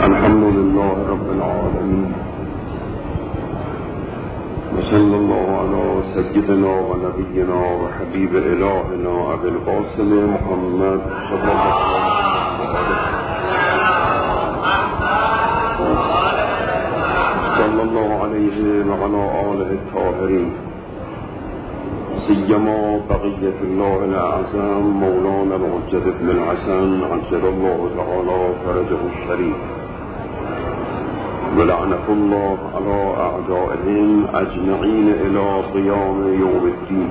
الحمد لله رب العالمين، وصلى الله على سيدنا ونبينا وحبيب إلهنا أبي القاسم محمد صلى الله عليه وعلى آله الطاهرين، سيما بقية الله الأعظم مولانا الحجة بن الحسن عجل الله تعالى فرجه الشريف، ولعنة الله على أعدائهم أجمعين إلى قيام يوم الدين.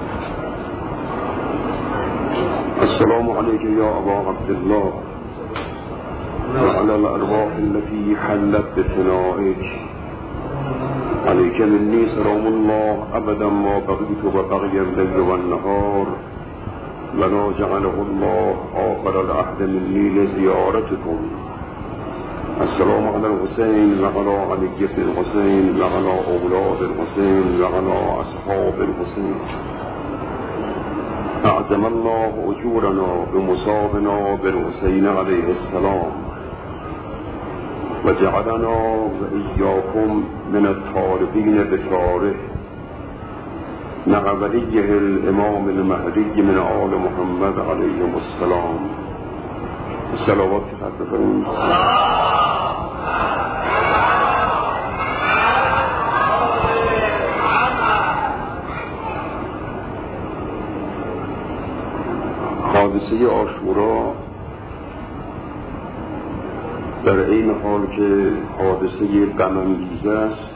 السلام عليك يا أبا عبد الله وعلى الأرواح التي حلت بفنائك، عليك مني سلام الله أبدا ما بقيت وبقي الليل والنهار، ولا جعله الله آخر العهد مني لزيارتكم. السلام على الحسين وعلى علي بن الحسين وعلى أولاد الحسين وعلى أصحاب الحسين. أعظم الله أجورنا بمصابنا بالحسين عليه السلام، وجعلنا وإياكم من الطالبين بثاره مع وليه الإمام المهدي من آل محمد عليهم السلام. صلوات بفرمایید. حادثه عاشورا در این حال که حادثه غم‌انگیز است،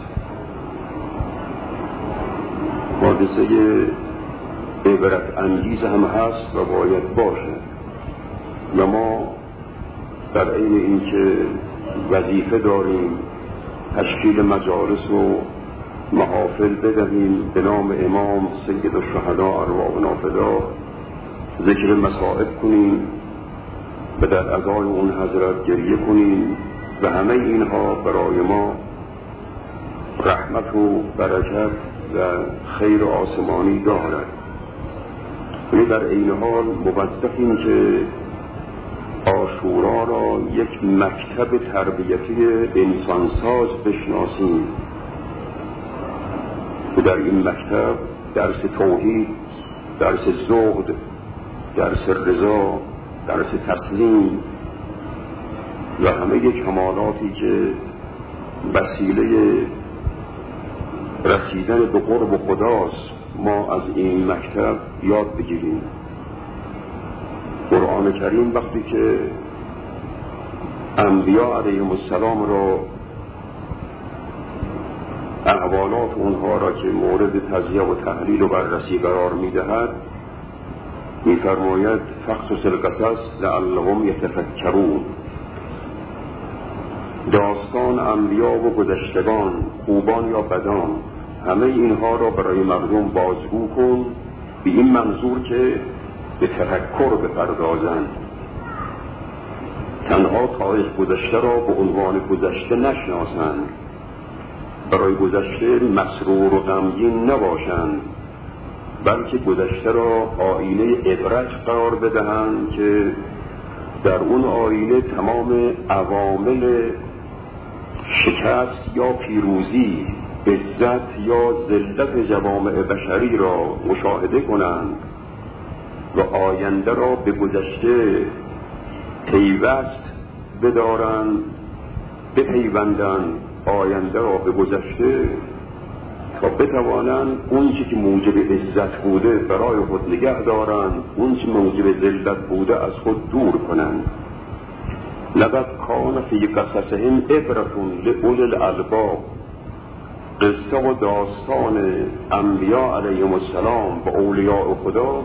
حادثه عبرت انگیز هم هست و باید باشه، و ما در عین اینکه وظیفه داریم تشکیل مجالس و محافل بدهیم به نام امام سید الشهدا ارواحنا فدا، ذکر مصائب کنیم و در ازای اون حضرت گریه کنیم، و همه اینها برای ما رحمت و برکت و خیر آسمانی دارد. ولی در این حال موظفیم که عاشورا را یک مکتب تربیتی انسانساز بشناسیم و در این مکتب درس توحید، درس زهد، درس رضا، درس تسلیم و همه کمالاتی که وسیله رسیدن به قرب خداست ما از این مکتب یاد بگیریم. قرآن کریم وقتی که انبیاء علیهم السلام را احوالات اونها را که مورد تزیه و تحلیل و بررسی قرار میدهد میفرماید فقصص القصص لعلهم یتفکرون. داستان انبیا و گذشتگان، خوبان یا بدان، همه اینها را برای مردم بازگو کن، به این منظور که به تفکر بپردازند. تنها تاریخ گذشته را به عنوان گذشته نشناسند، برای گذشته مسرور و غمگین نباشند، بلکه گذشته را آینه عبرت قرار بدهند که در اون آینه تمام عوامل شکست یا پیروزی، عزت یا ذلت جوامع بشری را مشاهده کنند و آینده را به گذشته پیوست بدارند، بپیوندند آینده را به گذشته تا بتوانند اونچه که موجب عزت بوده برای خود نگه دارند، اونچه موجب ذلت بوده از خود دور کنند. لقد کان فی قصصهم عبرة لأولی الألباب. قصه و داستان انبیاء علیهم السلام و اولیاء خدا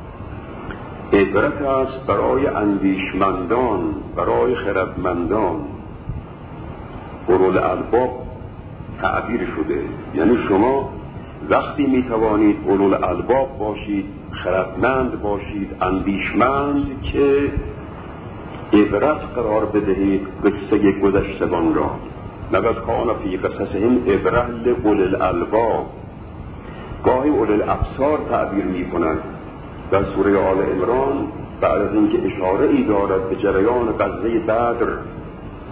عبرت است برای اندیشمندان، برای خردمندان. اولوالالباب تعبیر شده، یعنی شما وقتی میتوانید اولوالالباب باشید، خردمند باشید، اندیشمند، که عبرت قرار بدهید قصه گذشتگان را. لقد کان فی قصصهم عبرة لأولی الألباب. گاهی اولی الابصار تعبیر میکنند. در سوره آل عمران بعد از اینکه اشاره ای دارد به جریان غزوه بدر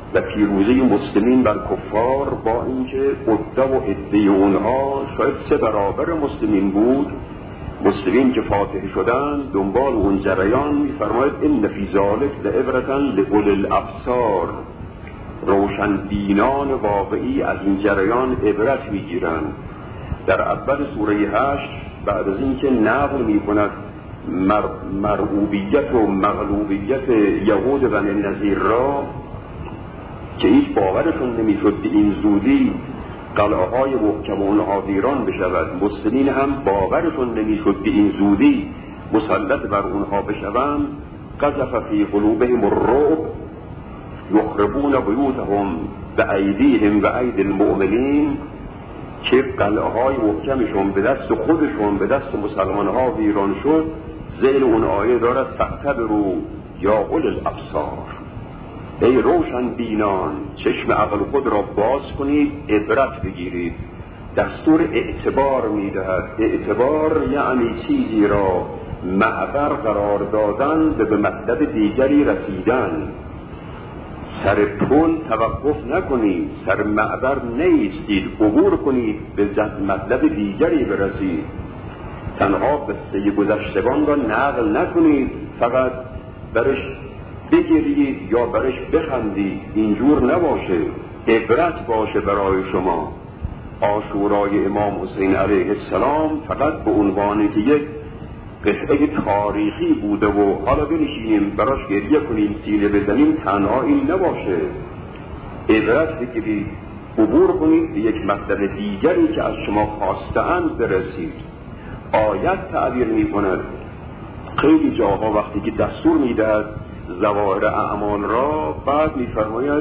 و پیروزی مسلمین بر کفار، با اینکه عده و عده اونها شاید 3 برابر مسلمین بود، مسلمین که فاتح شدن دنبال اون جریان می‌فرماید ان فی ذلک لعبرة لأولی الابصار، روشن بینان واقعی از این جریان عبرت میگیرند. در اول سوره 8 بعد از اینکه نقل میکند مرعوبیت و مغلوبیت یهود بنی نضیر را که هیچ باورشون نمیشد به این زودی قلعه های محکم اونها ویران بشود، مسلمین هم باورشون نمیشد به این زودی مسلط بر اونها بشوند، قذف فی قلوبهم الرعب یخربون بیوتهم بایدیهم و ایدی المؤمنین، که قلعه های محکمشون به دست خودشون به دست مسلمان ها ویران شد. ذیل اون آیه دارد فاعتبروا یا اولی الابصار، ای روشن بینان چشم عقل خود را باز کنید، عبرت بگیرید. دستور اعتبار میدهد. اعتبار یعنی چیزی را معبر قرار دادن به مطلب دیگری رسیدن. سر پل توقف نکنید، سر معبر نیستید، عبور کنید به مطلب دیگری برسید. تنها قصه گذشتگان را نقل نکنید، فقط برش بگیرید یا برش بخندید، اینجور نباشه، عبرت باشه برای شما. عاشورای امام حسین علیه السلام فقط به عنوانی که یک قطعه تاریخی بوده و حالا بنشینیم براش گریه کنیم سینه بزنیم، تنها این نباشه. عبرت بگیرید، عبور کنید به یک مطلب دیگری که از شما خواسته‌اند برسید. آیت تعبیر می کند خیلی جاها وقتی که دستور می دهد ظواهر اعمال را، بعد می فرماید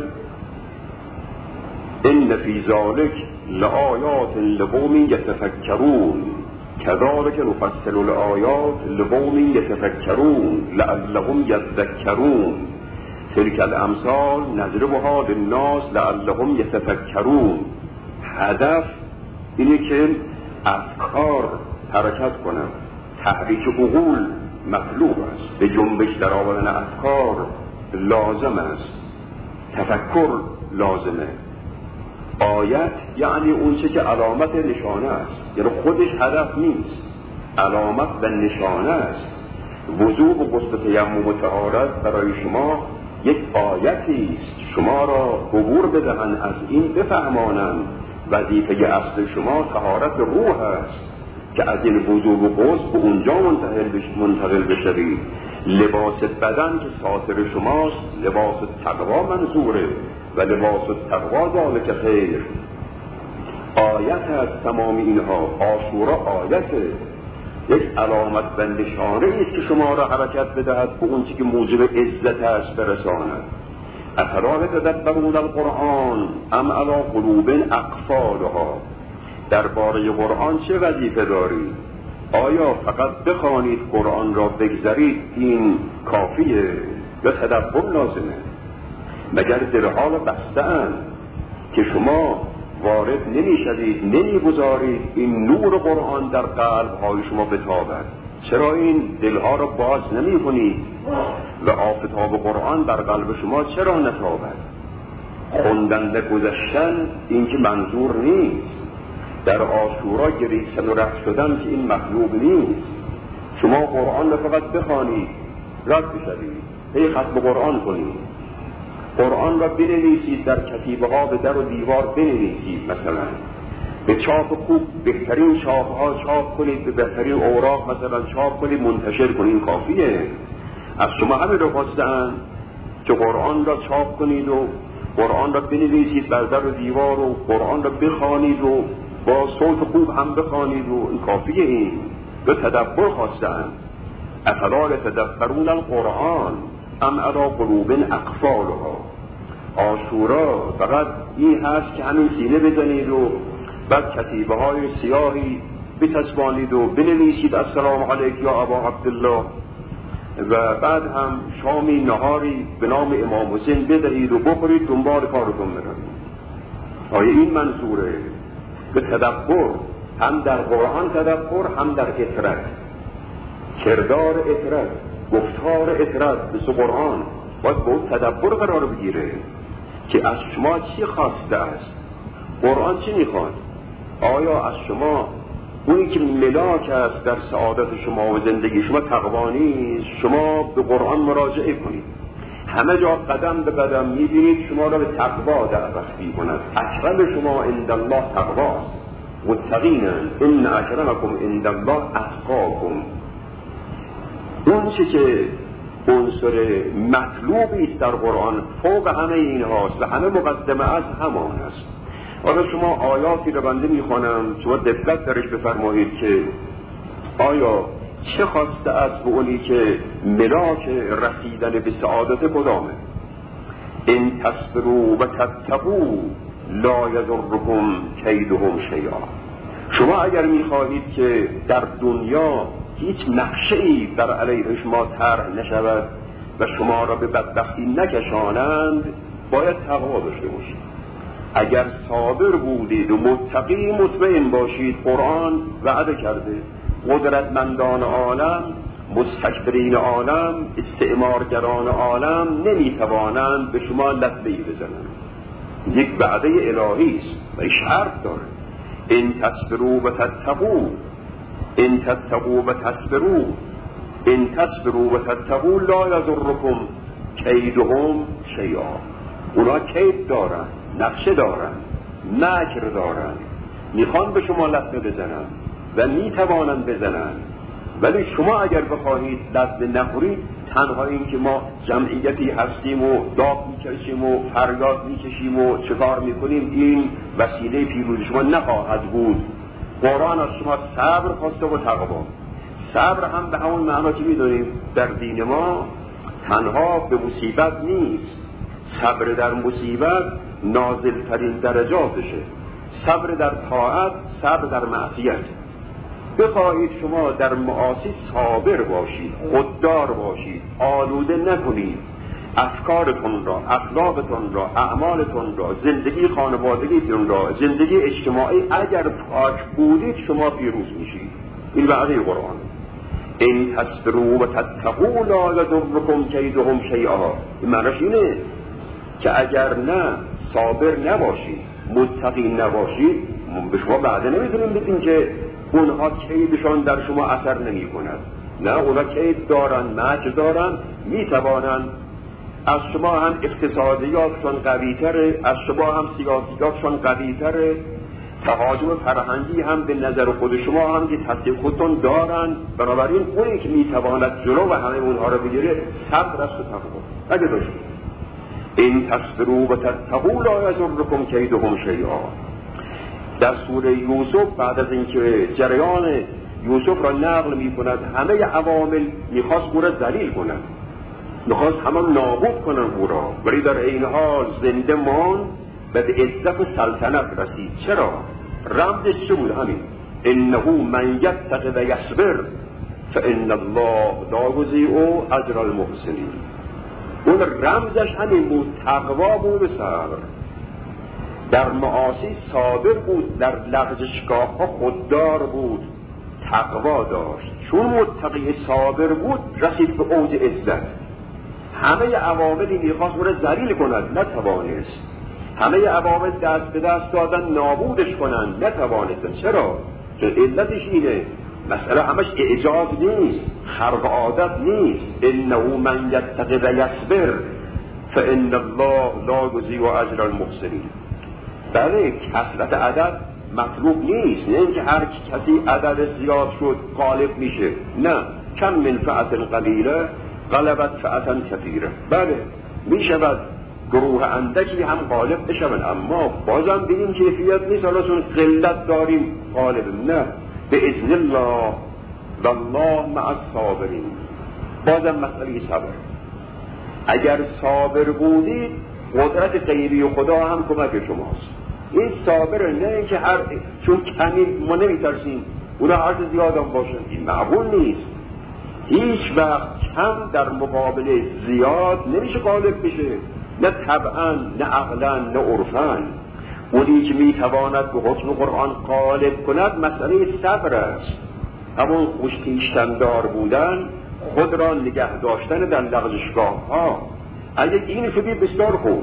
ان فی ذلک لآیات لقوم یتفکرون کذلک نفصل الآیات لقوم یتفکرون لعلهم یذکرون تلک الامثال نضربها للناس لعلهم یتفکرون. هدف اینه که افکار حرکت کنند، تحریک عقول مطلوب است، به جنبش در آوردن افکار لازم است، تفکر لازمه. آیت یعنی اون چه که علامت نشانه است، یعنی خودش هدف نیست، علامت و نشانه است. وضوء و غسل تیمم و طهارت برای شما یک آیتی است، شما را عبور بدهن از این، بفهمانند وظیفه اصل شما طهارت روح است که از این وضوء و غسل به اونجا منتقل بشوید. لباس بدن که ساتر شماست، لباس تقوا منظوره و لباس تقوا ذالک خیر. آیت از تمام اینها. عاشورا آیته، یک علامت و نشانه است که شما را حرکت بدهد به اون چیزی که موجب عزت است برساند. افلا یتدبرون القرآن ام علی قلوب اقفالها. درباره قرآن چه وظیفه دارید؟ آیا فقط بخوانید قرآن را بگذرید این کافیه یا تدبر لازمه؟ مگر دلها را بسته‌اند که شما وارد نمی‌شوید، نمی‌گذارید این نور قرآن در قلب‌های شما بتابد؟ چرا این دلها را باز نمی‌کنید و آفتاب قرآن در قلب شما چرا نتابد؟ خوندن و گذشتن این که منظور نیست. در عاشورا گریستن و رفت شدن که این مطلوب نیست. شما قرآن را فقط بخوانید، رد بشوید، هی ختم قرآن کنید، قرآن را بنویسید، در کتیبه ها به در و دیوار بنویسید، مثلا به چاپ خوب بهترین چاپ ها چاپ کنید، به بهترین اوراق مثلا چاپ کنید، منتشر کنید، کافیه. از شما همه رو خواستن که قرآن را چاپ کنید و قرآن را بنویسید بر در و دیوار و قرآن را بخوانید و با صوت خوب هم بخوانید و این کافیه. این به تدبر خواستن. افلا یتدبرون القرآن ام علی قلوب اقفالها. عاشورا فقط این هست که همین سینه بزنید و بعد کتیبه های سیاهی بچسبانید و بنویسید السلام علیک یا ابا عبدالله و بعد هم شامی نهاری به نام امام حسین بدهید و بخورید، دنبال کارتون برید. آیا این منظوره؟ به تدبر، هم در قرآن تدبر، هم در اطرت، کردار اطرت، گفتار اطرت مثل قرآن باید با تدبر قرار بگیره. که از شما چی خواسته است. قرآن چی میخواد؟ آیا از شما اونی که ملاک است در سعادت شما و زندگی شما تقوا نیست؟ شما به قرآن مراجعه کنید. همه جا قدم به قدم میبینید شما را به تقوا دعوت میکند. اکرم شما عند الله تقواست. متقین ان اکرمکم عند الله اتقاکم. اون چه که عنصر مطلوبی است در قرآن فوق همه این هاست و همه مقدمه از همان است. حالا شما آیاتی رو بنده میخوانم، شما دقت درش بفرمایید که آیا چه خواسته است به اونی که ملاک رسیدن به سعادت کدامه؟ ان تصبروا و تتقوا لا یضرکم کیدهم شیئا. شما اگر میخواهید که در دنیا هیچ نقشه‌ای در علیه شما طرح نشود و شما را به بدبختی نکشانند، باید تقوا داشته باشید. اگر صابر بودید و متقی مطمئن باشید، قرآن وعده کرده قدرتمندان عالم، مستکبرین عالم، استعمارگران عالم نمیتوانند به شما لطمه‌ای بزنند. یک وعده الهی است و شرط داره. ان تصبروا و تتقوا، ان تتقوا و تصبروا، ان تصبروا و تتقوا لا یضرکم کیدهم شیئا. اونا کید دارن، نقشه دارن، مکر دارن، میخوان به شما لطمه بزنن و میتوانن بزنن، ولی شما اگر بخواهید لطمه نخورید، تنها این که ما جمعیتی هستیم و داد میکشیم و فریاد میکشیم و چکار میکنیم، این وسیله پیروزی شما نخواهد بود. قرآن از شما صبر خواسته و تقوا. صبر هم به همون معنا که میدونیم در دین ما تنها به مصیبت نیست. صبر در مصیبت نازل ترین درجاتشه. صبر در طاعت، صبر در معصیت. بخواهید شما در معاصی صابر باشید، خوددار باشید، آلوده نکنید افکارتون را، اخلاقتون را، اعمالتون را، زندگی خانوادگیتون را، زندگی اجتماعی اگر پاک بودید، شما پیروز میشید. این وعده قرآن. ان تصبروا و تتقوا لا یضرکم کیدهم شیئا. این معنیش اینه که اگر نه صابر نباشید، متقی نباشید، به شما وعده نمیتونیم بدیم که اونها کیدشان در شما اثر نمی کند. نه، اونها کید دارن، مکر دارن، میتوانن از شما هم اقتصادیاتشان قوی تره، از شما هم سیاسیاتشان قوی تره، تهاجم فرهنگی هم به نظر خود شما هم که تصدیق خودتون دارن. بنابراین اونی که میتواند جلو و همه اونها رو بگیره صبر است و تقوا. اگه داشتید این تصبروا و تتقوا لا یضرکم کیدهم شیئا. در سوره یوسف بعد از اینکه جریان یوسف را نقل می‌کند، همه عوامل می‌خواست او را ذلیل کنند، می‌خواست همه نابود کنند او را، ولی در این حال زنده ماند و به عزت و سلطنت رسید. چرا؟ رمزش چه بود؟ همین انه من یتق و یصبر فان الله لا یضیع اجر المحسنین. اون رمزش همین بود، تقوا بود و صبر. در معاصی صابر بود، در لغزشگاه ها خوددار بود، تقوا داشت. چون متقی صابر بود رسید به اوج عزت. همه عواملی میخواست او را ذلیل کند، نتوانست. همه عوامل دست به دست دادن نابودش کنند، نتوانستن. چرا؟ چون علتش اینه، مسئله همش اعجاز نیست، خرق عادت نیست. انه من یتق و یصبر فان الله لا یضیع اجر المحسنین. بله، کثرت عدد مطلوب نیست، نه اینکه هر کسی عدد زیاد شد غالب میشه. نه، کم من فئة قلیله غلبت فئة کثیره. بله، میشود گروه اندکی هم غالب بشون، اما بازم ببینیم کیفیت نیست. حالا چون قلت داریم غالب، نه، به اذن الله والله مع الصابرین. بازم مسئله صبر. اگر صابر بودید قدرت غیبی خدا هم کمک شماست. این صابر، نه اینکه هر چون کمی ما نمیترسیم اونا هر زیاد هم باشن، این معقول نیست. هیچ وقت کم در مقابل زیاد نمیشه غالب بشه، نه طبعا، نه عقلا، نه عرفا. اونی که میتواند به حکم قرآن غالب کند مسئله صبر است. همون خوش‌خویشتن‌دار بودن، خود را نگه داشتن در لغزشگاه ها. اگه این شدی بسیار خوب،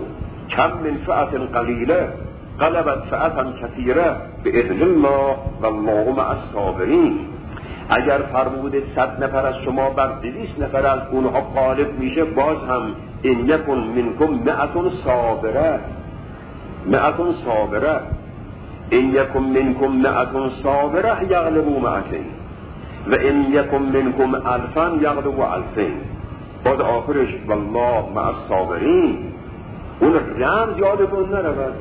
کم من فئة قلیله غلبت فئة کثیره باذن الله والله مع الصابرین. اگر فرموده 100 نفر از شما بر 200 نفر از اونها غالب میشه، باز هم ان یکن منکم 100 صابره، 100 صابره، ان یکن منکم 100 صابره یغلبوا 200 و ان یکن منکم 1000 یغلبوا 2000. بعد آخرش والله مع الصابرین. اون رمز یادتون نرود.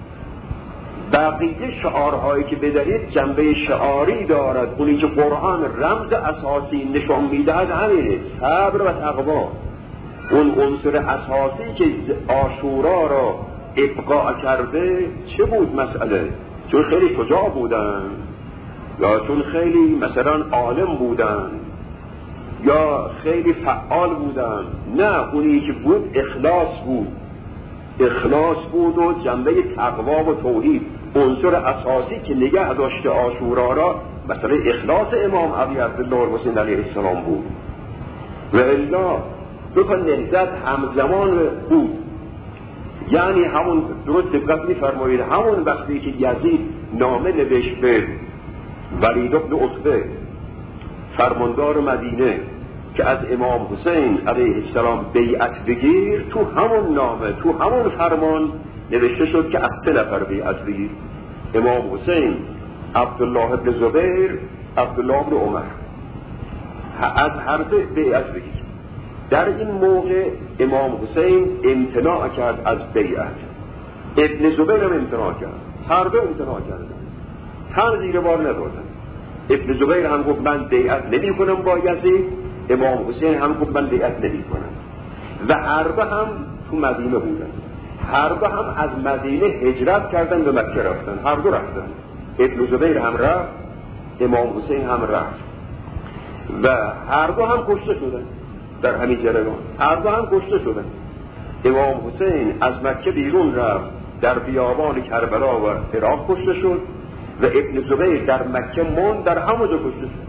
بقیه شعارهایی که بدهید جنبه شعاری دارد. اونی که قرآن رمز اساسی نشان میدهد همینه، صبر و تقوا. اون عنصر اساسی که عاشورا را ابقاء کرده چه بود مسئله؟ چون خیلی شجاع بودن، یا چون خیلی مثلا عالم بودن، یا خیلی فعال بودن؟ نه، اونی که بود اخلاص بود، اخلاص بود و جنبه تقوا و توحید. عنصر اساسی که نگه داشته عاشورا را مثلا اخلاص امام ابی عبدالله الحسین علیه السلام بود. و الا دو تا نهضت همزمان بود. یعنی همون درست دقت می‌فرمایید، همون وقتی که یزید نامه نوشت به ولید بن عتبه فرماندار مدینه که از امام حسین علیه السلام بیعت بگیر، تو همون نامه، تو همون فرمان نوشته شد که از 3 نفر بیعت بگیر: امام حسین، عبدالله بن زبیر، عبدالله بن عمر. از هر 3 بیعت بگیر. در این موقع امام حسین امتناع کرد از بیعت، ابن زبیر هم امتناع کرد، هر دو امتناع کردن، تن زیر بار ندادن. ابن زبیر هم گفت من بیعت نمی کنم با یزید، امام حسین هم گفت من بیعت نمی کنم. و هر دو هم تو مدینه بودن، هر دو هم از مدینه هجرت کردن به مکه رفتن، هر دو رفتن. ابن زبیر هم رفت، امام حسین هم رفت و هر دو هم کشته شدن در همین جریان، هر دو هم کشته شدن. امام حسین از مکه بیرون رفت، در بیابان کربلا و عراق کشته شد و ابن زبیر در مکه موند، در همونجا کشته شد.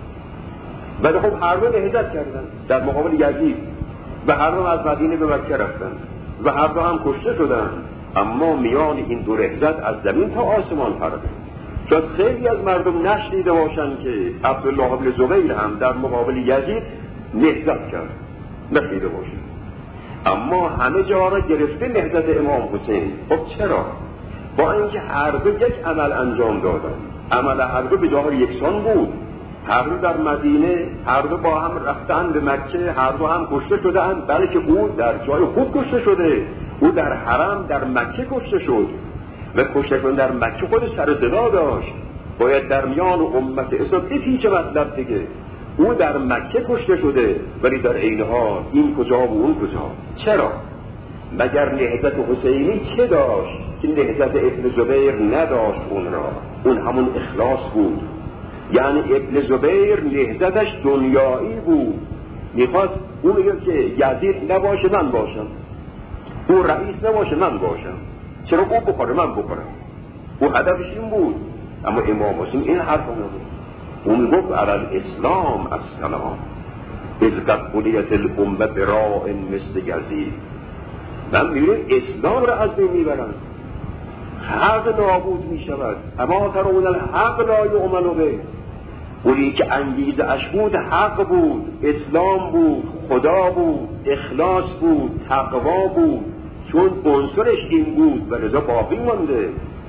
ولی خب هر دو نهضت کردن در مقابل یزید و هر دو از مدینه به مکه رفتن و هر دو هم کشته شدن. اما میان این دو نهضت از زمین تا آسمان فرقه. شاید خیلی از مردم نشنیده باشن که عبدالله بن زبیر هم در مقابل یزید نهضت کرد، نشنیده باشن. اما همه جا را گرفته نهضت امام حسین. خب چرا؟ با اینکه هر دو یک عمل انجام دادن، عمل هر دو به ظاهر یکسان بود، هر دو در مدینه، هر دو با هم رفتن به مکه، هر دو هم کشته شدند، بلکه او در جای خوب کشته شده، او در حرم در مکه کشته شد و کشته شدن در مکه خودش سر صدا داشت. باید در میان امت اسلام چه مطلب دیگه، او در مکه کشته شده ولی در عین حال این کجا و اون کجا. چرا؟ مگر نهضت حسینی چه داشت که نهضت ابن زبیر نداشت؟ اون را، اون همون اخلاص بود. یعنی ابن زبیر نهضتش دنیایی بود، میخواست اون میگه که یزید نباشه من باشم، او رئیس نباشه من باشم، چرا او بخوره من بخورم، او هدفش این بود. اما امام حسین این حرف نبود، اون میگفت علی الاسلام السلام از قبولیت الامه براء مثل یزید. من میبینید اسلام را از بین میبرن، حق نابود میشود. اما ترون الحق لا یؤمن به. اونی که انگیزه اش بود حق بود، اسلام بود، خدا بود، اخلاص بود، تقوا بود، چون عنصرش این بود و لذا باقی مانده.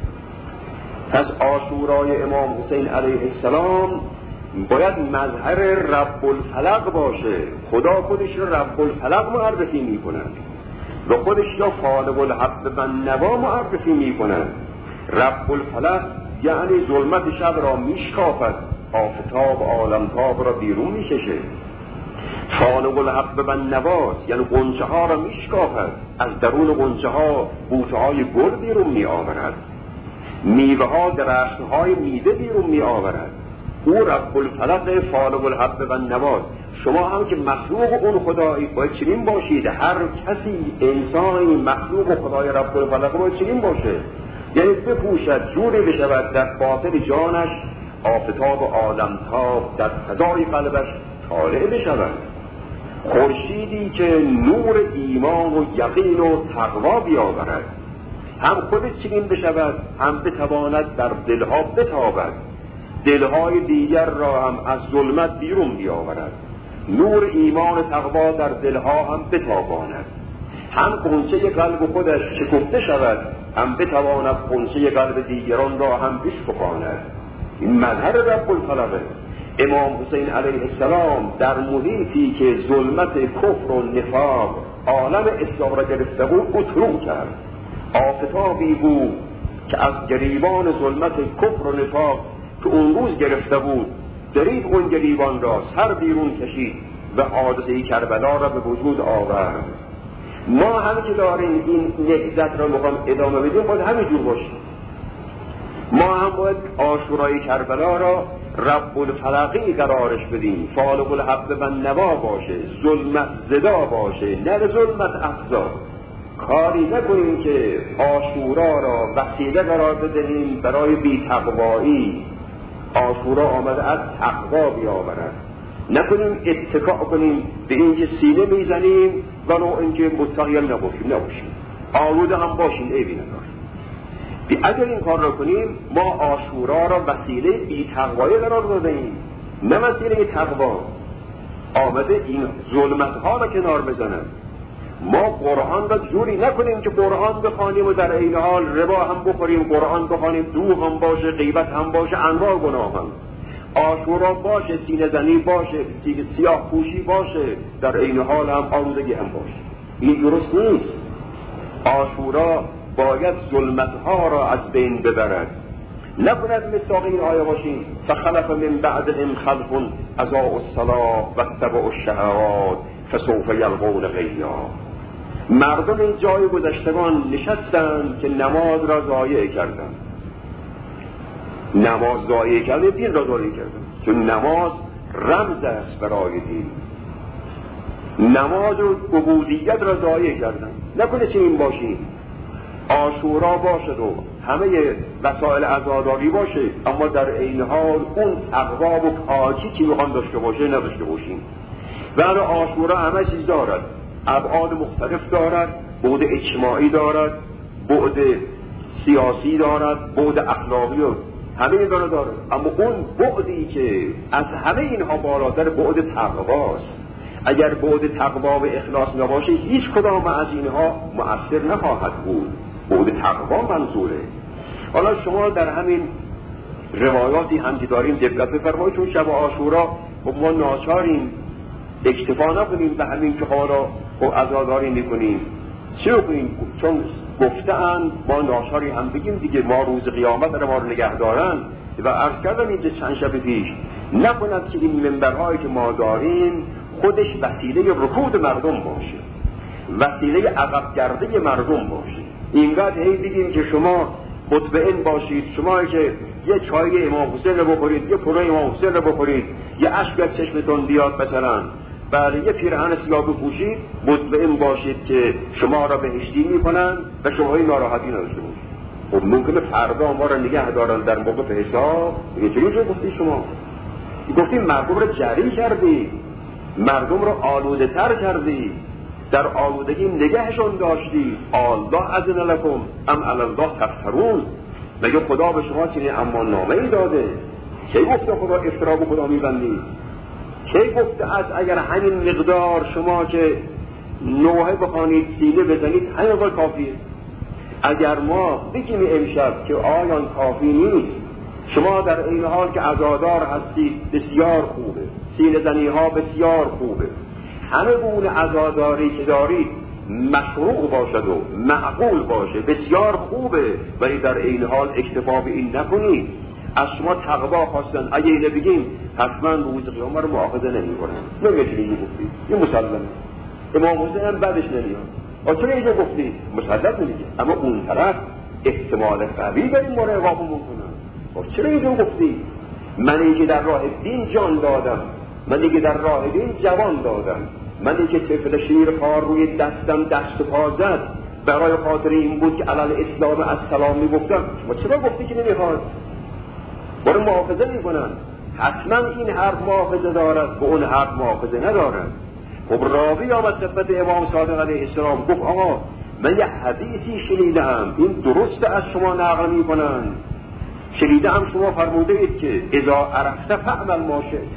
پس عاشورای امام حسین علیه السلام باید مظهر رب الفلق باشه. خدا خودش رو رب الفلق معرفی میکنه و خودش رو فالق الحب و نوا معرفی میکنه. رب الفلق یعنی ظلمت شب را میشکافد، آفتاب عالمتاب را بیرون میکشه. فالق الحب و نواست یعنی غنچه ها را میشکافد، از درون غنچه ها بوته های گل بیرون میآورد، میوه ها درخت های میوه بیرون میآورد. او رب الفلق فالق الحب و نواست. شما هم که مخلوق اون خدایی باید چنین باشید. هر کسی انسانی مخلوق خدای رب الفلق باید چنین باشه، یعنی بپوشد، جوری بشود در باطن جانش آفتاب عالمتاب، در فضای قلبش طالع بشود. خورشیدی که نور ایمان و یقین و تقوا بیاورد، هم خودش چنین بشود، هم بتواند در دلها بتابد، دلهای دیگر را هم از ظلمت بیرون بیاورد، نور ایمان و تقوا در دلها هم بتاباند، هم غنچه قلب خودش شکفته شود، هم بتواند غنچه قلب دیگران را هم بشکفاند. این مظهر رب الفلقه. امام حسین علیه السلام در محیطی که ظلمت کفر و نفاق عالم اسلام را گرفته بود طلوع کرد. آفتابی بود که از گریبان ظلمت کفر و نفاق که اون روز گرفته بود درید اون گریبان را، سر بیرون کشید و حادثه کربلا را به وجود آورد. ما هم که داریم این نهضت را میخوام ادامه بدیم باید همینجور باشیم. ما هم باید عاشورای کربلا را رب الفلقی قرارش بدیم، فالق الحب و نوا باشه، ظلمت زدا باشه، نه ظلمت افزا. کاری نکنیم که عاشورا را وسیله قرار بدهیم برای بی‌تقوایی. عاشورا آمده از تقوا بیاورد. نکنیم اتکا کنیم به اینکه سینه میزنیم ولو اینکه متقیان نباشیم. آلوده هم باشیم، عیبی نداره. اگر این کار را کنیم ما عاشورا را وسیله بی‌تقوایی قرار دادیم، نه وسیله تقوا. آمده این ظلمت ها را کنار بزنند. ما قرآن را جوری نکنیم که قرآن بخوانیم و در این حال ربا هم بخوریم، قرآن بخوانیم دروغ هم باشه، غیبت هم باشه، انواع گناه هم. عاشورا باشه، سینه زنی باشه، سیاه پوشی باشه، در این حال هم آلودگی هم باشه. این درست نیست. عاشورا باید ظلمتها را از بین ببرد، نکند مثل این آیه باشیم فخلف من بعدهم خلف اضاعوا الصلاة واتبعوا الشهوات فسوف یلقون غیا. مردم این جای گذشتگان نشستند که نماز را ضایع کردند. نماز ضایع کردن دین را ضایع کردن، چون نماز رمز است برای دین. نماز و عبودیت را ضایع کردن. نکنه چنین باشیم. عاشورا باشد و همه وسایل عزاداری باشه، اما در این حال اون تقوا و پاکی که میخوان داشته باشه نداشته باشیم. ولی عاشورا همه چیز دارد، ابعاد مختلف دارد، بعد اجتماعی دارد، بعد سیاسی دارد، بعد اخلاقی و همه این دارد. اما اون بعدی که از همه اینها بالاتر بعد تقواست. اگر بعد تقوا و اخلاص نباشه هیچ کدام از اینها مؤثر نخواهد بود. بعد تقوا منظوره. حالا شما در همین روایاتی هم که داریم دقت بفرمایید، چون شب عاشورا ما ناچاریم اکتفا نکنیم به همین که حالا عزاداری میکنیم. چه کنیم؟ چون گفته‌اند ما ناچاری هم بگیم دیگه، ما روز قیامت رو ما رو نگه دارن. و عرض کردم اینجا چند شب پیش، نکند که این منبرهایی که ما داریم خودش وسیله رکود مردم باشه، وسیله عقب گرده مردم باشه. اینقدر هی بگیم که شما مطمئن باشید، شما که یه چای امام حسین رو بخورید، یه پلو امام حسین رو بخورید، یه اشک از چشمتون بیاد مثلا، برای یه پیرهن سیاه بپوشید، مطمئن باشید که شما را بهشتی میکنن و شما ناراحتی نداشته باشید. خب ممکنه فردا ما را نگه دارن در موقف حساب. یه چیزی گفتی شما، گفتی مردم را جری کردی، مردم را آلوده تر کردی، در آلودگی نگهشون داشتی. الله اذن لکم ام علی الله تفترون. مگه خدا به شما چنین امان نامه ای داده؟ کی گفته خدا افترا به خدا میبندی؟ کی گفته از اگر همین مقدار شما که نوحه بخوانید سینه بزنید همین قدر کافیه؟ اگر ما بگیم امشب که آیان کافی نیست، شما در این حال که عزادار هستید بسیار خوبه، سینه زنی ها بسیار خوبه، همه گونه عزاداری که دارید مشروع باشد و معقول باشه بسیار خوبه، ولی در این حال اکتفا به این نکنید. از شما تقوا خواستن، اگه اینه بگیم حتما روز قیامت رو مؤاخذه نمی‌کنن. نمی‌شه اینو گفتید، این مسلمه. امام حسین هم بعدش نمیاد. چرا اینو گفتید؟ مسلط نمیگه، اما اون طرف احتمال قوی داریم مراقبمون کنن. چرا اینو گفتید؟ من اینکه در راه دین جان دادم، من اینکه در راه دین جوان دادم، من اینکه طفل شیر خار روی دستم دست و پا زد برای خاطر این بود که علل اسلام از سلام میگفتم. شما چرا گفتی که نمیخواد؟ برای محافظه میکنن. حتما این حرف محافظه دارد و اون حرف محافظه ندارد. خب راوی آمد خدمت امام صادق علیه السلام گفت آقا من یه حدیثی شنیدم، این درست از شما نقل میکنن، شنیدم شما فرموده اید که اذا عرفت فاعمل ما شئت.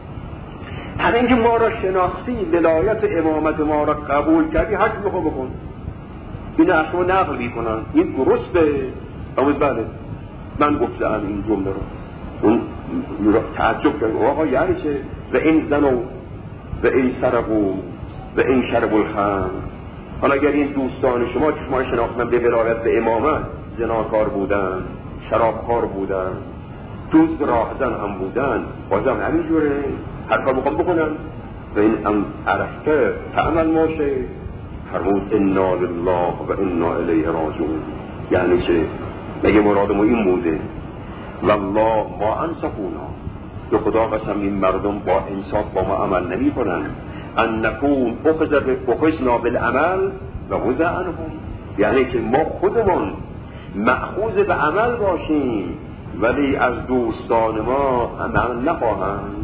همین که ما را شناختی، ولایت امامت ما را قبول کردی، هر چی میخوای بکن. این از شما نقل میکنن، این درسته. اما بله من گفتم این جمله رو. اون تعجب کرد آقا یعنی چه؟ و این زنو و این سرقو و این شرب الخمر. حالا اگر این دوستان شما که شما شناختن به ولایت به امامت زناکار بودن، شرابخوار بودن، دوست راهزن هم بودن، بازم همین جوره هر کار بخوام بکنن. و این عرفته تعمل ماشه. فرمود انا لله و انا الیه راجعون. یعنی چه؟ مگه مراد ما این بوده؟ والله ما انصفونا، به خدا قسم این مردم با انصاف با ما عمل نمی کنن. ان نکون اخذنا بالعمل و غض عنهم، یعنی که ما خودمون مأخوذ به عمل باشیم ولی از دوستان ما عمل نخواهند،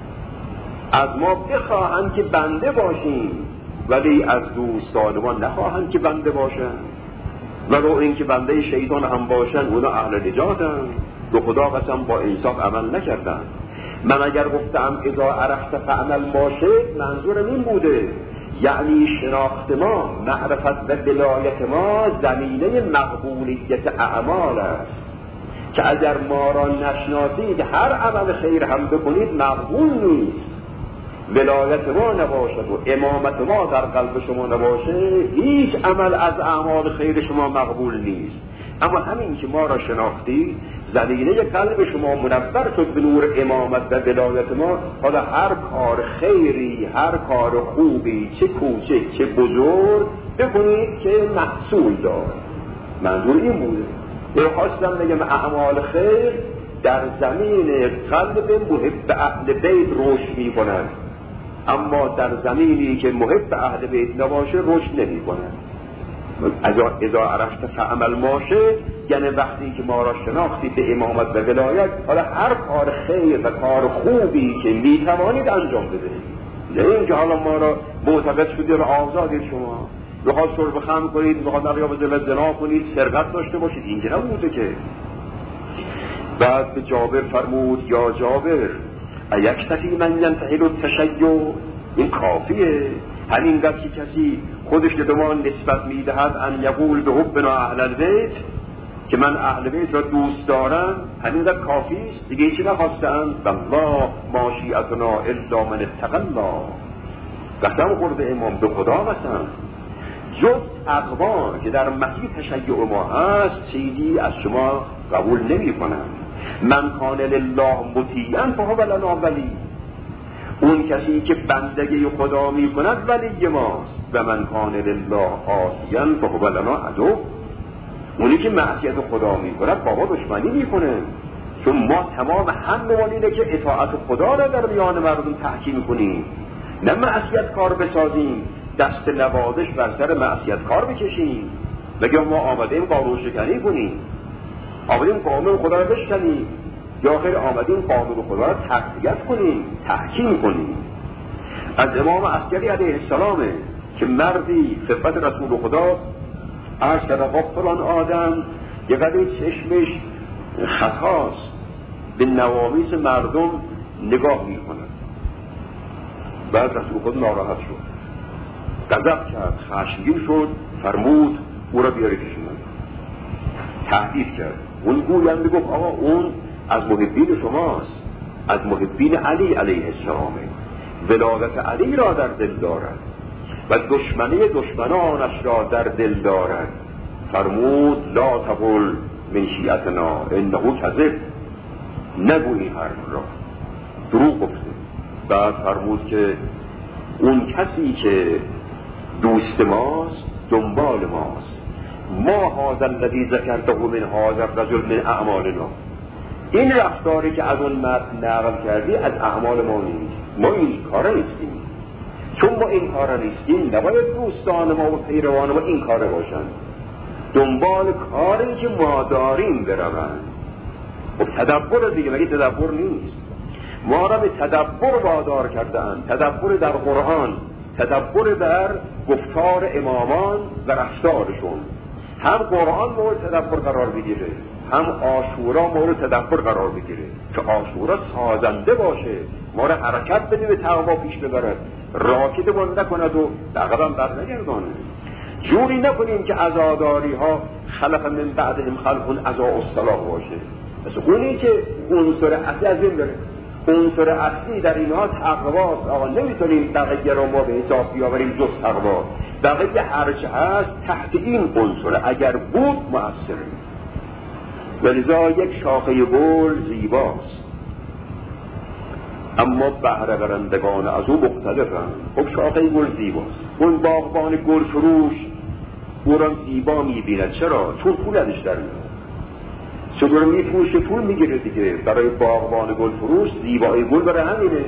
از ما بخواهند که بنده باشیم ولی از دوستان ما نخواهند که بنده باشند. ولو این که بنده شیطان هم باشند اونا اهل نجاتن. به خدا قسم با انصاف عمل نکردن. من اگر گفتم اذا عرفت فعمل ما شئت، منظورم این بوده یعنی شناخت ما، معرفت و ولایت ما زمینه مقبولیت اعمال است که اگر ما را نشناسید هر عمل خیر هم بکنید مقبول نیست. ولایت ما نباشد و امامت ما در قلب شما نباشه، هیچ عمل از اعمال خیر شما مقبول نیست. اما همین که ما را شناختی، زمینه قلب شما منور شد به نور امامت و ولایت ما، حالا هر کار خیری، هر کار خوبی، چه کوچک چه بزرگ بکنید که محصول دار. منظور این بوده. خواستم بگم اعمال خیر در زمین قلب محب اهل بیت رشد می کنند، اما در زمینی که محب اهل بیت نباشه رشد نمی کنند. اذا عرفت فعمل ما شئت، یعنی وقتی که ما را شناختی به امامت و ولایت، حالا هر کار خیر و کار خوبی که می توانید انجام بدهید. نه اینکه حالا ما را معتقد شدید و آزادید، شما بخواد شرب خمر کنید، بخواد نقیاب زنا کنید، سرقت داشته باشید، اینجا نبوده که. بعد به جابر فرمود یا جابر ایکتفی من ینتهی التشیع، این کافیه همین قدر که کسی خودش به ما نسبت میدهد ان یقول به حبنا اهل البیت، که من اهل بیت را دوست دارم، همین قدر کافی است، دیگه هیچی نخواستم. والله ما شیعتنا الا من اتقی الله. قسم خورده امام، به خدا قسم، جز تقوا که در مسیح تشیع ما هست چیزی از شما قبول نمی کنم. من کان لله مطیعا فهو لنا ولی، اون کسی که بندگی خدا می کند ولی ماست. و من کان لله عاصیا فهو لنا عدو، اونی که معصیت خدا می کند با ما دشمنی می کنه. چون ما تمام هممون اینه که اطاعت خدا را در میان مردم تحکیم کنیم، نه معصیت کار بسازیم، دست نوازش بر سر معصیت کار بکشیم، بگیم ما آمدیم قانون شکنی کنیم، آمدیم قانون خدا را بشکنیم، یا خیر آمدیم قانون خدا را تقویت کنیم، تحکیم کنیم. از امام عسکری علیه السلامه که مردی خدمت رسول خدا عرض کرده فلان آدم یه قدری چشمش خطاست، به نوامیس مردم نگاه می کنه. بعد رسول خدا ناراحت شد، غضب کرد، خشمگین شد، فرمود او را بیاری پیش من. تهدید کرد. اون گوینده گفت آقا اون از محبین شماست، از محبین علی علیه السلامه، ولایت علی را در دل دارد و دشمنی دشمنانش را در دل دارد. فرمود لا تقل من شیعتنا انه کذب، نگو این حرف را، دروغ گفته. بعد فرمود که اون کسی که دوست ماست دنبال ماست، ما هذا الذی ذکرته من هذا الرجل من اعمالنا، این رفتاری که از اون مرد نقل کردی از اعمال ما نیست، ما این کاره نیستیم. چون ما این کاره نیستیم نباید دوستان ما و پیروان ما این کاره باشند، دنبال کاری که ما داریم بروند. خب تدبر دیگه، مگه تدبر نیست؟ ما را به تدبر وادار کردن، تدبر در قرآن، تدبر بر گفتار امامان و رفتارشون. هم قرآن مورد تدبر قرار بگیره، هم عاشورا مورد تدبر قرار بگیره که عاشورا سازنده باشه، ما را حرکت بده، به تقوا پیش ببرد، راکده بند نکند و عقبم بر نگردانه. جوری نکنیم که عزاداری ها خلق من بعدهم خلق عزا اصطلاح باشه. مثل اونی که عنصر اصلی از این داره، عنصر اصلی در اینها تقواست. آقا نمیتونیم بقیه را ما به حساب بیاوریم جز تقوا. بقیه هرچه هست تحت این عنصر اگر بود مؤثره. ولذا یک شاخه گل زیباست اما بهره برندگان از او مختلفن. خب شاخه گل زیباست، اون باغبان گل فروش او را زیبا میبیند. چرا؟ چون پول ازش در میاد. چطور میفروشه؟ پول میگیره دیگه. برای باغبان گل فروش زیبایی گل برای همینه،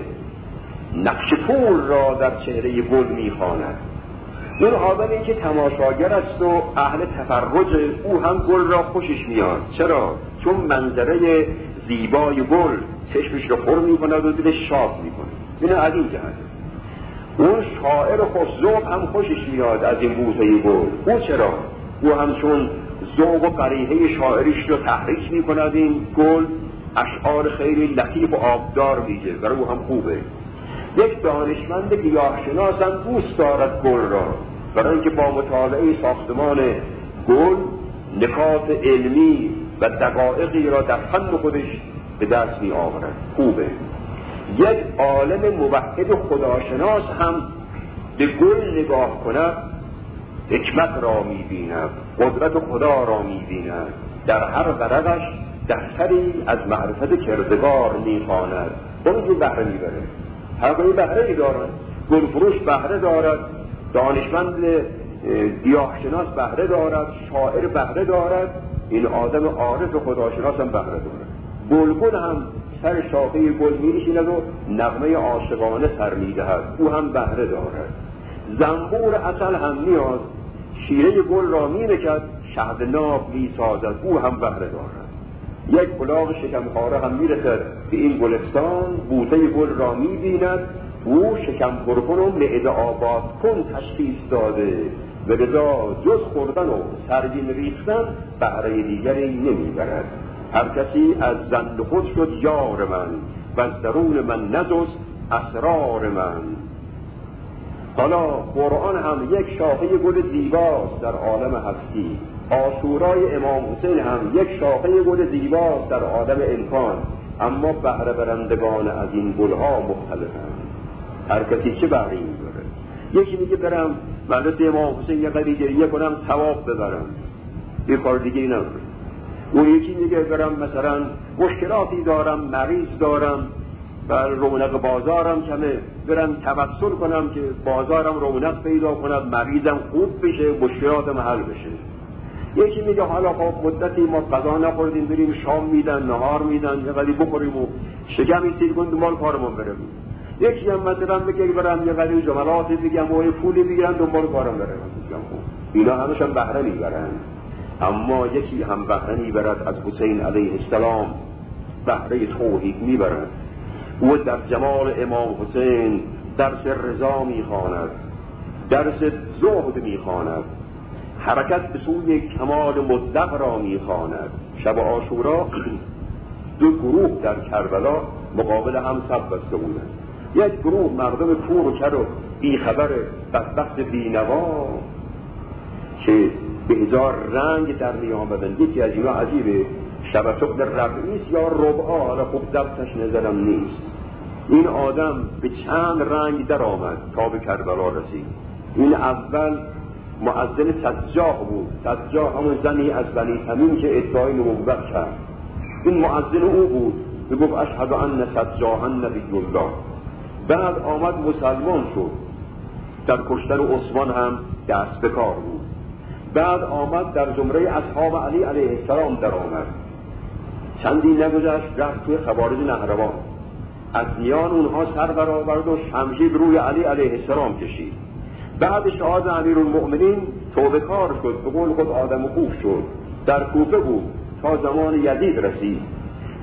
نقش پول را در چهره گل میخواند. اون آدمی که تماشاگر است و اهل تفرج، او هم گل را خوشش میاد. چرا؟ چون منظره زیبای گل چشمش رو پر میکند و دلش شاد میکنه. اینه از این جهت. اون شاعر خوش‌ذوق هم خوشش میاد از این بوته گل. او چرا؟ او هم چون ذوق و قریحه شاعریش رو تحریک میکند، این گل اشعار خیلی لطیف و آبدار میگه، برای او هم خوبه. یک دانشمند گیاهشناس هم دوست دارد گل را، برای اینکه با مطالعه ساختمان گل نکات علمی و دقایقی را در فن خودش به دست می آورد. خوبه. یک عالم موحد خداشناس هم به گل نگاه کند حکمت را می بیند، قدرت خدا را می بیند. در هر ورقش دفتری از معرفت کردگار می خواند. اونجور بهره می بره. هر گاهی بهره می دارد. گل فروش بهره دارد، دانشمند گیاهشناس بهره دارد، شاعر بهره دارد، این آدم عارف خداشناس هم بهره دارد. بلبل هم سر شاخه گل می‌نشیند و نغمه عاشقانه سر می‌دهد، او هم بهره دارد. زنبور عسل هم میاد شیره گل را می‌نکد، شهدناب می‌سازد، او هم بهره دارد. یک کلاغ شکمخواره هم میرسد به این گلستان، بوته گل را می‌بیند، او شکم پرکن و معده آباد کن تشخیص داده و لذا جز خوردن و سرگین ریختن بهره دیگری نمیبرد. هر کسی از زن خود شد یار من و از درون من نجست اسرار من. حالا قرآن هم یک شاخه گل زیباست در عالم هستی، عاشورای امام حسین هم یک شاخه گل زیباست در عالم امکان، اما بهره برندگان از این گلها مختلفند. هر کسی چه بهره میبره؟ یکی میگه برم مدرسه امام حسین یه قدری گریه کنم ثواب ببرم، یه کار دیگه ندارم. اون یکی میگه برم مثلا مشکلاتی دارم، مریض دارم و رونق بازارم کمه، برم توسل کنم که بازارم رونق پیدا کند، مریضم خوب بشه، مشکلاتم حل بشه. یکی میگه حالا خب مدتی ما غذا نخوردیم، بریم شام میدن، نهار میدن، یه قدری بخوریم و شکمی سیر کنیم دنبال کارمون بریم. یکی هم مثلا بگه برم یه قدری جملاتی بگم و پولی بگیرن دنبال کارم برم. اینا همش هم بهره میبرن. اما یکی هم بهره میبرد از حسین علیه السلام، بهره توحید میبرد. او در جمال امام حسین درس رضا میخواند، درس زهد میخواند، حرکت به سوی کمال مطلق را میخواند. شب عاشورا دو گروه در کربلا مقابل هم صف بسته بودند. یک گروه مردم کور و کر و بیخبر بدبخت بینوا که به هزار رنگ در می آمدن. یکی از اینا عجیبه، شبت ابن ربعیست یا ربعا، حالا خوب ضبطش نظرم نیست. این آدم به چند رنگ در آمد تا به کربلا رسید. این اول مؤذن سجاح بود. سجاح همون زنی از بنی تمیم که ادعای نبوت کرد، این مؤذن او بود، میگفت اشهد ان سجاحا نبی الله. بعد آمد مسلمان شد، در کشتن عثمان هم دست به کار بود. بعد آمد در زمره اصحاب علی علیه السلام در آمد. چندی نگذشت رفت توی خوارج نهروان، از میان اونها سر برآورد و شمشیر روی علی علیه السلام کشید. بعد شهاد امیرالمؤمنین توبه کار شد، به قول خود آدم خوب شد، در کوفه بود تا زمان یزید رسید.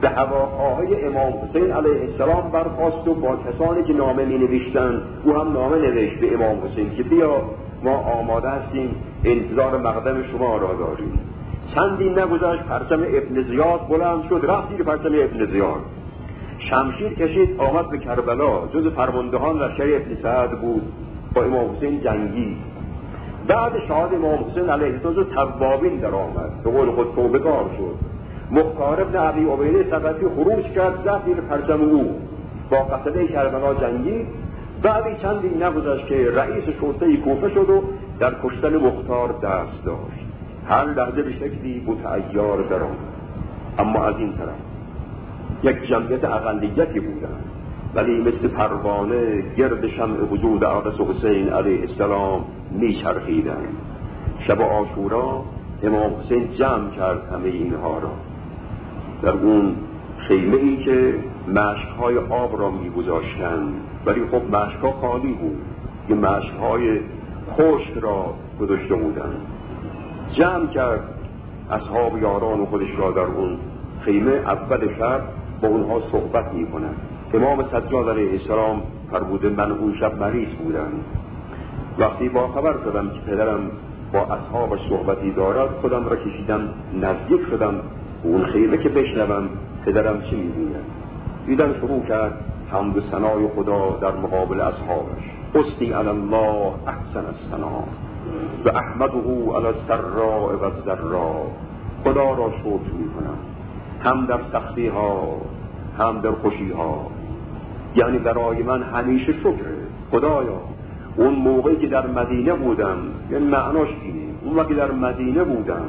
به هواخواهی امام حسین علیه السلام برخاست و با کسانی که نامه می نوشتن او هم نامه نوشت به امام حسین که بیا ما آماده هستیم، انتظار مقدم شما را داریم. چندی نگذشت پرچم ابن زیاد بلند شد، رفت زیر پرچم ابن زیاد، شمشیر کشید آمد به کربلا، جز فرماندهان لشکر ابن سعد بود، با امام حسین جنگی. بعد شهادت امام حسین علیه السلام توابین در آمد، به قول خود توبه‌گار شد. مختار ابن ابی عبیده ثقفی خروج کرد، رفت زیر پرچم او، با قتله کربلا جنگی. بعدی چندی نگذشت که رئیس شرطه کوفه شد و در کشتن مختار دست داشت. هر لحظه به شکلی متعیار در آمد. اما از این طرف یک جمعیت اقلیتی بودند، ولی مثل پروانه گرد شمع وجود اقدس حسین علیه السلام میچرخیدند. شب عاشورا امام حسین جمع کرد همه اینها را در اون خیمه ای که مشکهای آب را میگذاشتند، ولی خب مشکها خالی بود، یه مشکهای خشک را گذاشته بودند. جمع کرد اصحاب یاران و خودش را در اون خیمه. اول شب با اونها صحبت می کنند. امام سجاد علیه السلام فرموده من اون شب مریض بودم. وقتی با خبر شدم که پدرم با اصحابش صحبتی دارد، خودم را کشیدم نزدیک شدم اون خیمه که بشنوم پدرم چی می‌گوید. دیدم شروع کرد حمد و ثنای خدا در مقابل اصحابش. استی علی الله احسن الثنا و احمده علی السراء و الضراء. خدا را شکر می‌کنم، هم در سختی ها هم در خوشی ها. یعنی برای من همیشه شکره. خدایا اون موقعی که در مدینه بودم، یعنی معناش اینه، اون وقتی در مدینه بودم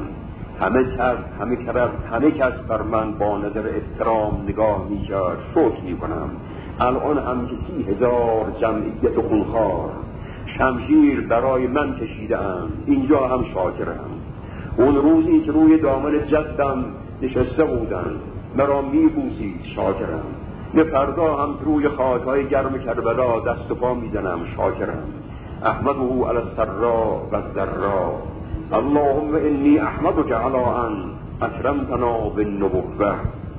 همه کس بر من با نظر احترام نگاه می‌کرد، شکر می‌کنم. الان هم که 30,000 جمعیت خونخوار شمشیر برای من کشیده‌ام، اینجا هم شاکرم. اون روزی که روی دامن جدم نشسته بودن مرا میبوسید، شاکرم. نه فردا هم روی خاک‌های گرم کربلا دست و پا میزنم، شاکرم. احمده علی السراء و الضراء. اللهم انی احمدک علی ان اکرمتنا بالنبوة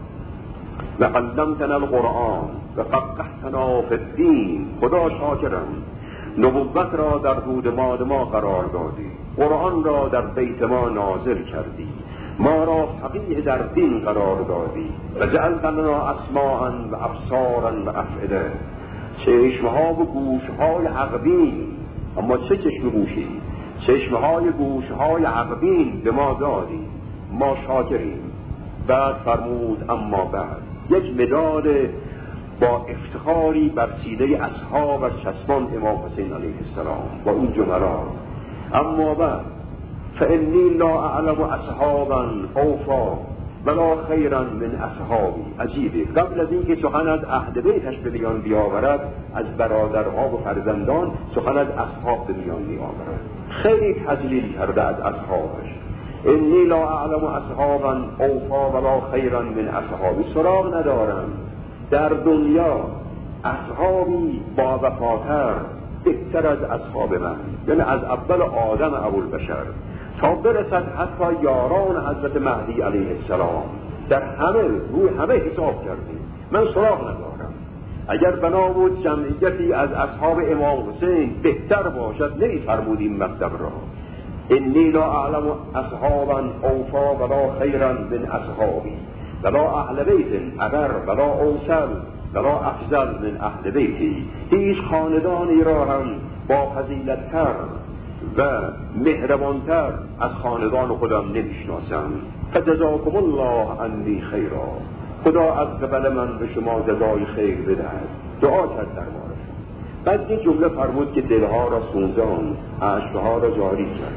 و علمتنا القرآن و فقهتنا فی الدین. خدا شاکرم، نبوت را در دودمان ما قرار دادی، قرآن را در بیت ما نازل کردی، ما را فقیه در دین قرار دادی و جعلت لنا اسماعا و ابصارا و افئده. چشمها و گوشهای عقبین. اما چه چشم گوشی؟ چشمهای گوشهای عقبین به ما دادی، ما شاکریم. بعد فرمود اما بعد، یک مداد با افتخاری بر سینه اصحابش چسباند امام حسین علیه السلام با این جملات: اما بعد فإنی لا اعلم اصحابا اوفا ولا خیرا من اصحابی. عجیبه، قبل از اینکه سخن از اهل بیتش به میان بیاورد، از برادرها و فرزندان، سخن از اصحاب به میان میآورد. خیلی تجلیل کرده از اصحابش. انی لا اعلم اصحابا اوفا ولا خیرا من اصحابی. سراغ ندارم در دنیا اصحابی با وفاتر بهتر از اصحاب من، یعنی از اول آدم ابوالبشر تا برسد حتی یاران حضرت مهدی علیه السلام، در همه روی همه حساب کردیم. من سراغ ندارم. اگر بنا بود جمعیتی از اصحاب امام حسین بهتر باشد، نمی‌فرمودیم مطلب را. انی لا اعلم اصحابا اوفا ولا خیرا من اصحابی ولا اهل بیت اگر ولا اوصل ولا افضل من اهل بیتی. هیچ خاندانی را هم با فضیلت‌تر و مهربانتر از خاندان خودم نمیشناسم. فجزاکم الله عنی خیرا. خدا از قبل من به شما جزای خیر بدهد. دعا کرد دربارش. بعد این جمله فرمود که دلها را سوزان، اشکها را جاری کرد.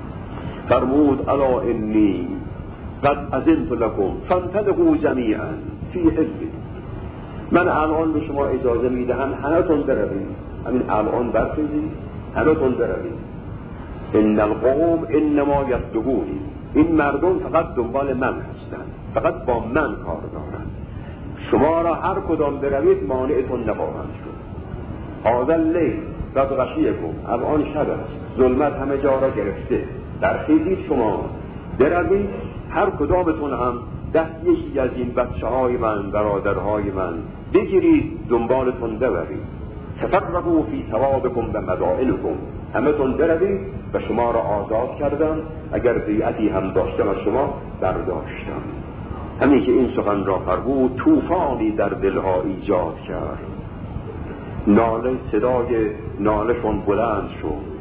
فرمود الا انی قد اذنت لكم فانطلقوا جمیعا فی حزبی. من الان به شما اجازه میدهم همتون بروید، همین الان برخیزید، همتون بروید. ان القوم انما یصدقونی. این مردم فقط دنبال من هستند، فقط با من کار دارند. شما را هر کدام بروید مانعتون نخواهند شد. هذا اللیل قد غشیکم. الان شب است، ظلمت همه جا را گرفته. درخیزید، شما بروید، هر کدامتون هم دست یکی از این بچه‌های من، برادرهای من بگیرید دنبال تنده برید. تفرقوا فی ثوابکم و مدائنکم، همه تنده روید و شما را آزاد کردم، اگر بیعتی هم داشتم از شما برداشتم. همین که این سخن را فرمود طوفانی در دلها ایجاد کرد. ناله، صدای نالهشون بلند شد.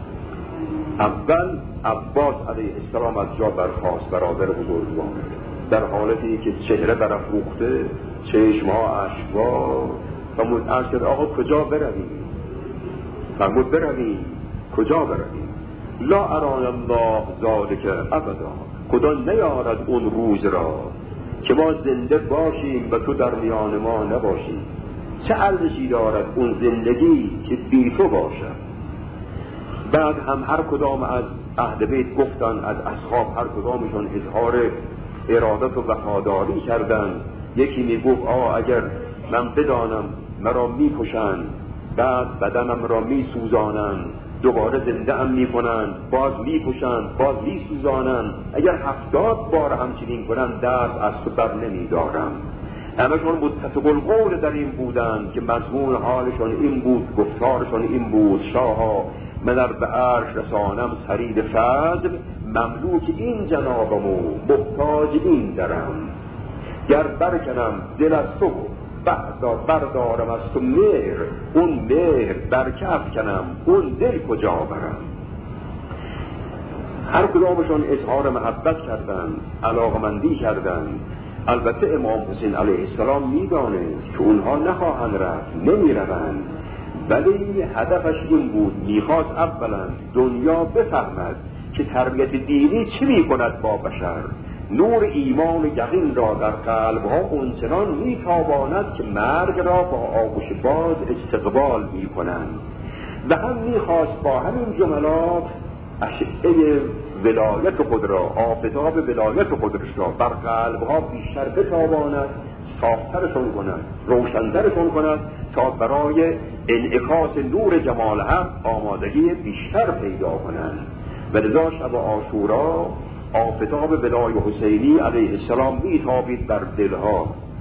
اول عباس علیه السلام از جا برخاست، برادر بزرگوار، در حالتی که چهره برافروخته، چشمها اشکبار. فرمود عرض کرد آقا کجا برویم؟ فرمود برویم. کجا برویم؟ لا اران الله ذالک ابدا، خدا نیارد اون روز را که ما زنده باشیم و تو در میان ما نباشیم. چه ارزشی دارد اون زندگی که بی تو باشد؟ بعد هم هر کدام از اهل بیت گفتن، از اصحاب هر کدامشون اظهار ارادت و وفاداری کردن. یکی میگفت اگر من بدانم مرا میکشن، بعد بدنم را میسوزانن، دوباره زنده ام میکنن، باز میکشن، باز میسوزانن، اگر 70 بار همچنین کنن دست از تو بر نمیدارم. همشون متفق القول در این بودن که مضمون حالشون این بود، گفتارشون این بود: شاها من ار به عرش رسانم سرید فضل، مملوک این جنابمو محتاج این درم. گر برکنم دل از تو بردارم از تو مهر، اون مهر برکف کنم، اون دل کجا برم. هر کدامشون اظهار محبت کردن، علاقمندی کردن. البته امام حسین علیه السلام میدانست که اونها نخواهند رفت، نمیروند، ولی هدفش این بود، میخواست اولا دنیا بفهمد که تربیت دینی چی میکند با بشر. نور ایمان و یقین را در قلبها اونچنان میتاباند که مرگ را با آغوش باز استقبال میکنند. و هم میخواست با همین جملات اشعه ولایت خود را، آفتاب ولایت خودش را بر قلبها بیشتر بتاباند، صافترشون کند، روشنترشون کند، تا برای انعکاس نور جمال حق آمادگی بیشتر پیدا کنند. و لذا شب عاشورا آفتاب ولای حسینی علیه السلام میتابید بر دلها.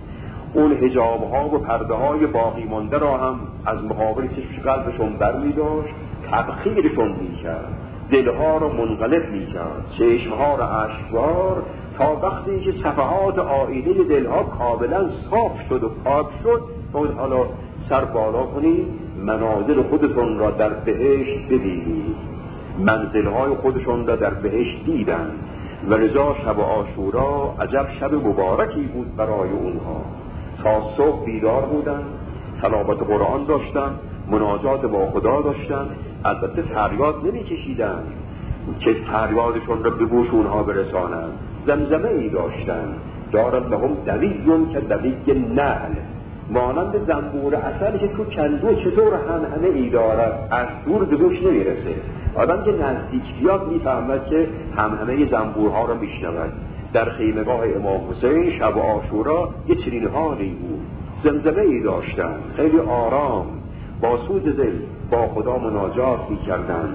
اون حجابها و پرده های باقی مانده را هم از مقابل چشم قلبشون بر میداشت، تبخیرشون میکرد، دلها را منقلب میکرد، چشمها را اشکبار، تا وقتی که صفحات آینه دلها کاملا صاف شد و پاک شد، حالا سر بالا کنید، منازل خودتون را در بهشت ببینید. منزلهای خودشون را در بهشت دیدن. و لذا شب عاشورا عجب شب مبارکی بود برای اونها. تا صبح بیدار بودن، تلاوت قرآن داشتن، مناجات با خدا داشتن. البته فریاد نمی کشیدن که فریادشون را به گوش اونها برسانن، زمزمه ای داشتن: دارن لهم دویون که دوی نعل، مانند زنبور عسل که تو کندو چطور همهمه ای دارد، از دور به گوش نمیرسه. آدم که نزدیک بیاد میفهمد که همهمه زنبورها را میشنود. در خیمگاه امام حسین شب عاشورا یه چنین حالی بود. زمزمه ای داشتن، خیلی آرام، با سوز دل با خدا مناجات میکردن،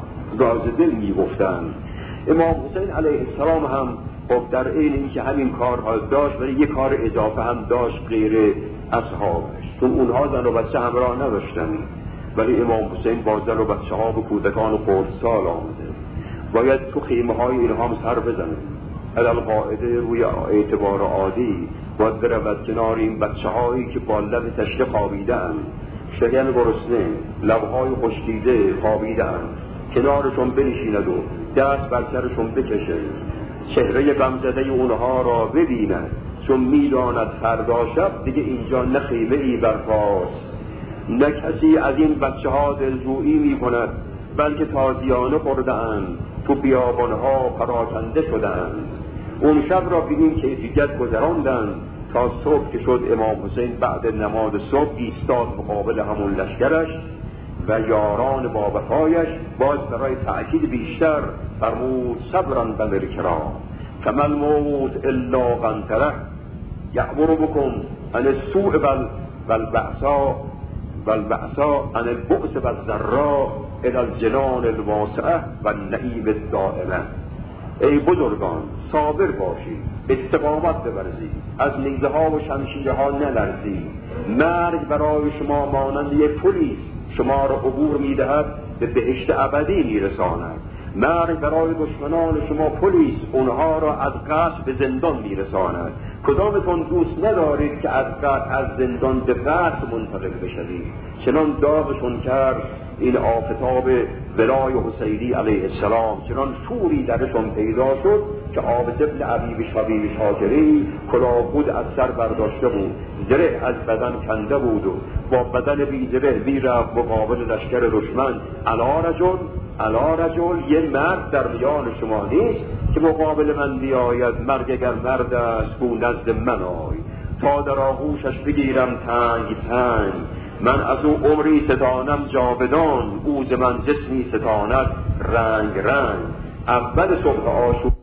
راز دل میگفتن. امام حسین علیه السلام هم خب در عین اینکه همین کارها داشت، ولی یک کار اضافه هم داشت غیر اصحابش، چون اونها زن و بچه همراه نداشتن. ولی امام حسین با زن و بچه ها و کودکان و خردسال آمده، باید تو خیمه های اینها هم سر بزنه. علل قاعده روی اعتبار عادی باید برود کنار این بچه هایی که با لب تشته خوابیدن، شکم گرسنه، لبهای خشکیده خوابیدن، کنارشون بنشیند و دست بر سرشون بکشه، چهره غمزده اونها را ببیند، چون میداند فردا شب دیگه اینجا نه خیمه ای برپاست، نه کسی از این بچه ها دلجویی می کند، بلکه تازیانه خورده‌اند، تو بیابانها پراکنده شدند. اون شب را به این کیفیت گذراندن تا صبح که شد. امام حسین بعد نماز صبح ایستاد مقابل همون لشکرش و یاران با وفایش، باز برای تأکید بیشتر فرمود: صبرا بنر کرام فما الموت الا قنطره یأمر بکم عن السوء والبأساء عن البؤس والضراء الى الجنان الواسعه والنعیم الدائمه. ای بزرگان صابر باشید، استقامت بورزید، از نیزه ها و شمشیر ها نلرزید. مرگ برای شما مانند یک پلی است، شما را عبور می‌دهد، به بهشت ابدی می‌رساند. مرگ برای دشمنان شما پلی است، اونها را از قصر به زندان می‌رساند. کدامتون دوست ندارید که از زندان به قصر منتقل بشوید؟ چنان داغشون کرد این آفتاب ولای حسینی علیه السلام، چنان شوری درشون پیدا شد که عابد ابن حبیب شاکری کلاهخود از سر برداشته بود، زره از بدن کنده بود و با بدن بی زره میرفت مقابل لشکر دشمن. الا رجل، یه مرد در میان شما نیست که مقابل من بیاید؟ مرگ اگر مرد است گو نزد من آی، تا در آغوشش بگیرم تنگ تنگ. من از او عمری ستانم جاودان، او ز من جسمی ستاند رنگ رنگ. اول صبح عاشورا